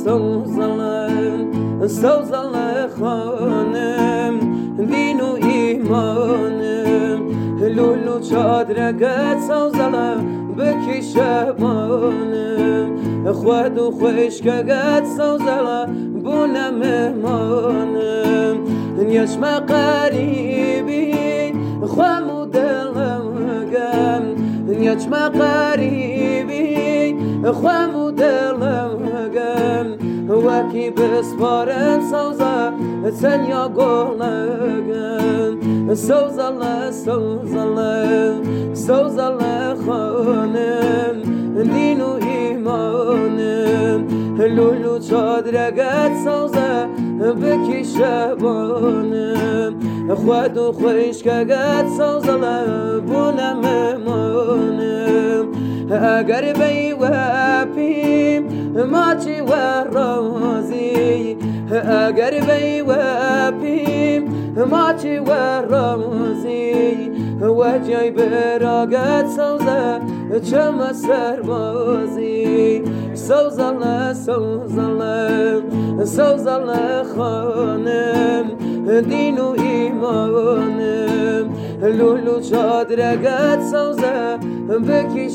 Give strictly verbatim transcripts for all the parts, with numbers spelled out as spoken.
سوزلم سوزل خانم دین و ایمانم لولو چادرگت سوزلم بکی شبانم خود و خوشکگت سوزلم بونه مهمانم یشم قریبی خوامو دلم گم یشم قریبی خوامو دلم گم وکی بسپارم سوزا تنیا گلگم سوزل سوزل سوزل خانم دین و ایمانم لولو چادرگت سوزا بکی شبانم خود و خوشکگت سوزل بونم مهمانم اگر بی وپیم ماچی و رازی اگر بی وپیم ماچی و رازی و جای براگت سوزه چم سربازی سوزل سوزل سوزل خانم دین و ایمانم لولو چادرگت سوزه بکی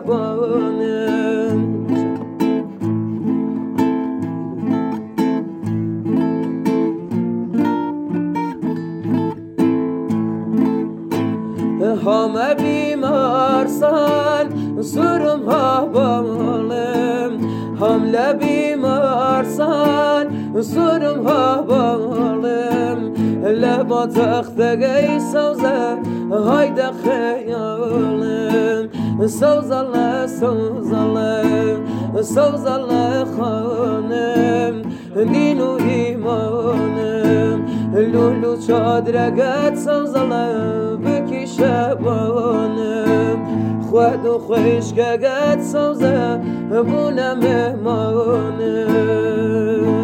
شبانم همه بیمارسان سرم ها بالم حمله بیمارسان سرم ها بالم لبا تختگی سوزه هایده خیالم سوزل سوزل سوزل خانم دین و ایمانم لولو چادرگت سوزل بکی شبانم خود و خوشکگت سوزه بونه مهمانم